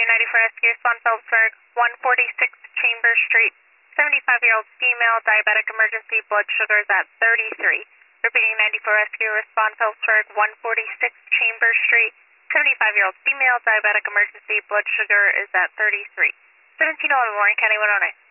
94 Rescue Response Phillipsburg, 146 Chambers Street. 75-year-old female, diabetic emergency, blood sugar is at 33. Repeating 94 Rescue Response Phillipsburg, 146 Chambers Street. 75-year-old female, diabetic emergency, blood sugar is at 33. 1701 Warren County 109.